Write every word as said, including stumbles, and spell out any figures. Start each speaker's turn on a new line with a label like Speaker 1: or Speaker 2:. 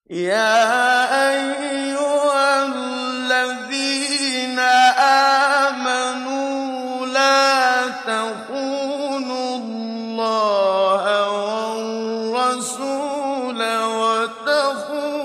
Speaker 1: يَا أَيُّهَا الَّذِينَ آمَنُوا لَا تَخُونُوا اللَّهَ وَالرَّسُولَ وَتَخُونُوا